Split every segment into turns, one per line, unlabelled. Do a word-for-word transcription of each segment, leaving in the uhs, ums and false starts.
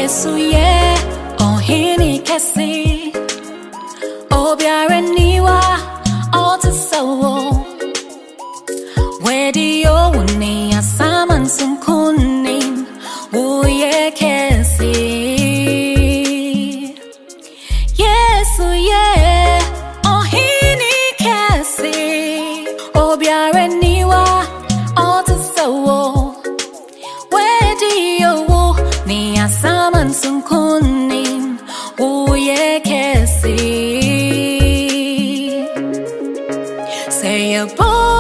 Yesuye, oh hini kesi, oh biareniwa, oh to sawo. Where do you wuni asaman sum kunim, wuye kesi. Yesuye, oh hini kesi, oh biareniwa, oh to sawo. Where do you ni asaman sum kunim, wuye kesi. Say a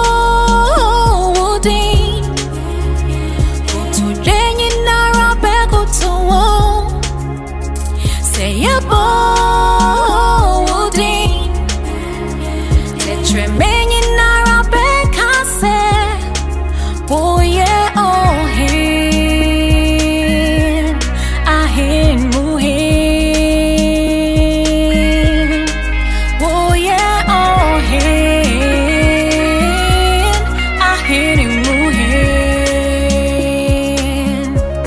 bold thing, go to Jenny Nara Beko to wall. Say a bold thing, let your men in Nara Beka say, boy, yeah, oh, hin, I hin, muhin, boy, yeah, oh, hin, I hin, muhin,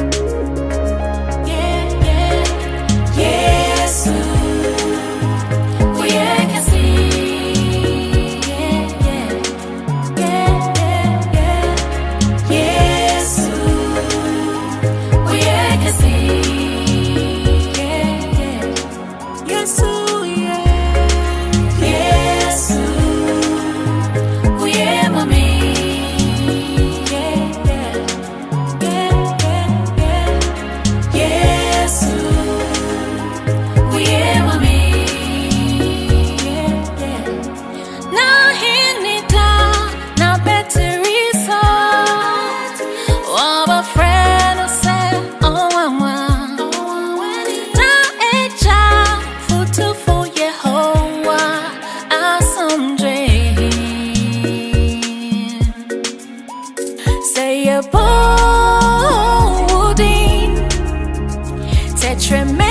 yeah, yeah, yes, oh, yeah, can see, yeah, yeah, yeah, yeah, yeah, yes, oh, yeah, can see, yeah, yeah, yes, oh, yeah, yes, oh, yeah, mommy, yeah, yeah, yeah, yeah, yeah, yes, oh, yeah, mommy, yeah, yeah. Na hinita, na beterisa, waba friend o se, oh mama. Na echa, futu for Yehovah, awesome dream. Say a bolding, tetrem.